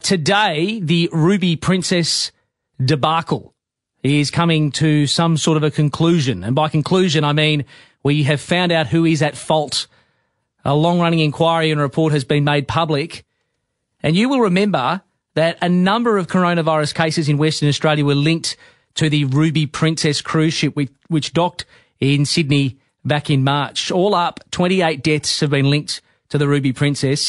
Today, the Ruby Princess debacle is coming to some sort of a conclusion. And by conclusion, I mean we have found out who is at fault. A long-running inquiry and report has been made public. And you will remember that a number of coronavirus cases in Western Australia were linked to the Ruby Princess cruise ship, which docked in Sydney back in March. All up, 28 deaths have been linked to the Ruby Princess,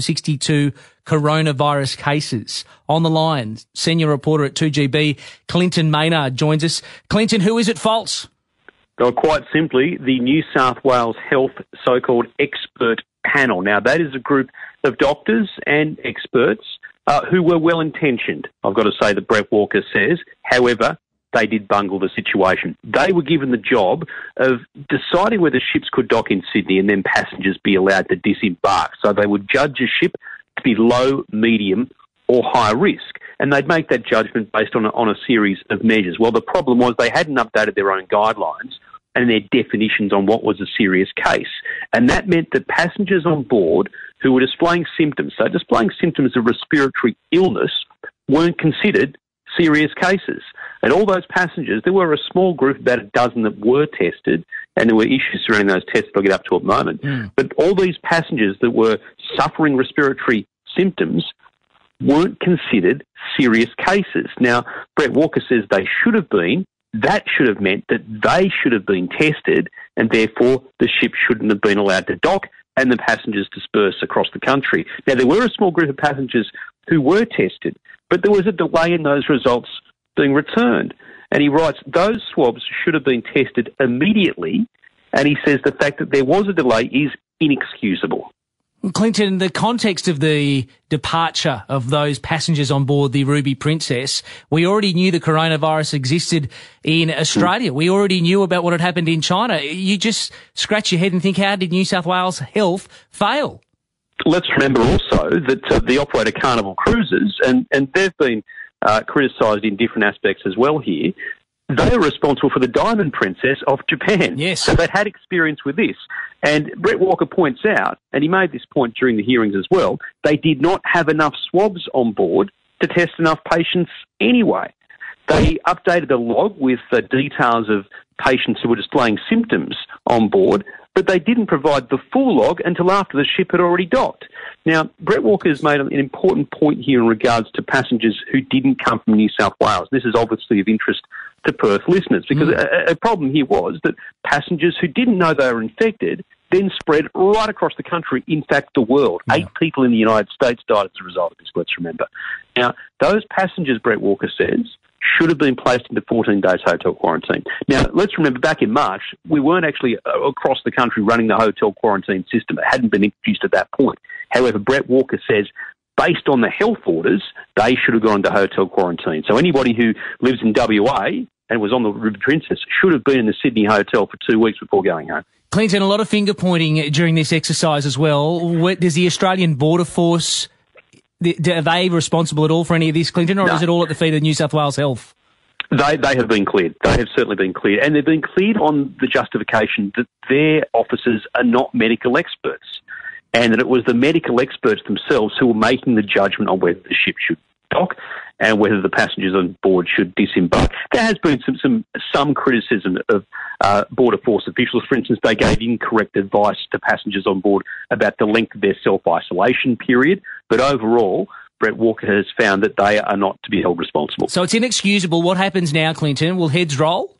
662 coronavirus cases. On the line, senior reporter at 2GB, Clinton Maynard, joins us. Clinton, who is at fault? Well, quite simply, the New South Wales Health so-called expert panel. Now, that is a group of doctors and experts who were well-intentioned, I've got to say, that Brett Walker says. However, they did bungle the situation. They were given the job of deciding whether ships could dock in Sydney and then passengers be allowed to disembark. So they would judge a ship to be low, medium or high risk. And they'd make that judgment based on a series of measures. Well, the problem was they hadn't updated their own guidelines and their definitions on what was a serious case. And that meant that passengers on board who were displaying symptoms, so displaying symptoms of respiratory illness, weren't considered serious cases. And all those passengers, there were a small group, about a dozen, that were tested, and there were issues surrounding those tests that I'll get up to at the moment. But all these passengers that were suffering respiratory symptoms weren't considered serious cases. Now, Brett Walker says they should have been. That should have meant that they should have been tested, and therefore the ship shouldn't have been allowed to dock and the passengers disperse across the country. Now, there were a small group of passengers who were tested, but there was a delay in those results being returned. And he writes, those swabs should have been tested immediately, and he says the fact that there was a delay is inexcusable. Clinton, the context of the departure of those passengers on board the Ruby Princess, we already knew the coronavirus existed in Australia. We already knew about what had happened in China. You just scratch your head and think, how did New South Wales Health fail? Let's remember also that the operator Carnival Cruises, and they've been criticised in different aspects as well here, they are responsible for the Diamond Princess of Japan. Yes. So they'd had experience with this. And Brett Walker points out, and he made this point during the hearings as well, they did not have enough swabs on board to test enough patients anyway. They updated the log with the details of patients who were displaying symptoms on board, but they didn't provide the full log until after the ship had already docked. Now, Brett Walker has made an important point here in regards to passengers who didn't come from New South Wales. This is obviously of interest to Perth listeners, because a problem here was that passengers who didn't know they were infected then spread right across the country, in fact the world. 8 people in the United States died as a result of this, let's remember. Now, those passengers, Brett Walker says, should have been placed into 14 days hotel quarantine. Now, let's remember back in March, we weren't actually across the country running the hotel quarantine system. It hadn't been introduced at that point. However, Brett Walker says, based on the health orders, they should have gone into hotel quarantine. So anybody who lives in WA and was on the Ruby Princess should have been in the Sydney hotel for 2 weeks before going home. Clinton, a lot of finger-pointing during this exercise as well. Does the Australian Border Force, are they responsible at all for any of this, Clinton, or is it all at the feet of New South Wales Health? They have been cleared. They have certainly been cleared. And they've been cleared on the justification that their officers are not medical experts, and that it was the medical experts themselves who were making the judgment on whether the ship should dock and whether the passengers on board should disembark. There has been some criticism of Border Force officials. For instance, they gave incorrect advice to passengers on board about the length of their self-isolation period. But overall, Brett Walker has found that they are not to be held responsible. So it's inexcusable. What happens now, Clinton? Will heads roll?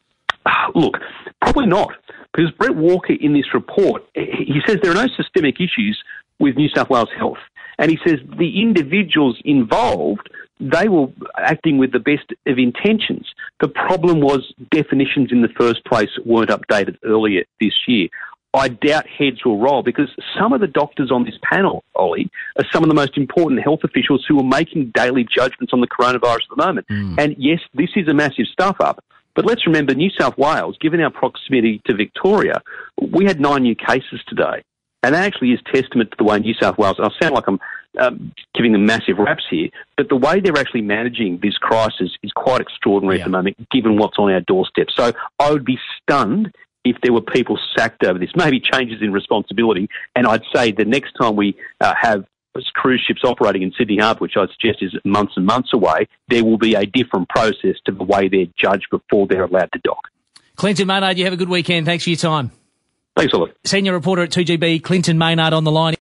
Look, probably not. Because Brett Walker, in this report, he says there are no systemic issues with New South Wales Health. And he says the individuals involved, they were acting with the best of intentions. The problem was definitions in the first place weren't updated earlier this year. I doubt heads will roll, because some of the doctors on this panel, Ollie, are some of the most important health officials who are making daily judgments on the coronavirus at the moment. And yes, this is a massive stuff-up. But let's remember, New South Wales, given our proximity to Victoria, we had 9 new cases today. And that actually is testament to the way New South Wales, I sound like I'm giving them massive raps here, but the way they're actually managing this crisis is quite extraordinary at the moment, given what's on our doorstep. So I would be stunned if there were people sacked over this, maybe changes in responsibility. And I'd say the next time we have cruise ships operating in Sydney Harbour, which I suggest is months and months away, there will be a different process to the way they're judged before they're allowed to dock. Clinton Maynard, you have a good weekend. Thanks for your time. Thanks a lot. Senior reporter at 2GB, Clinton Maynard on the line.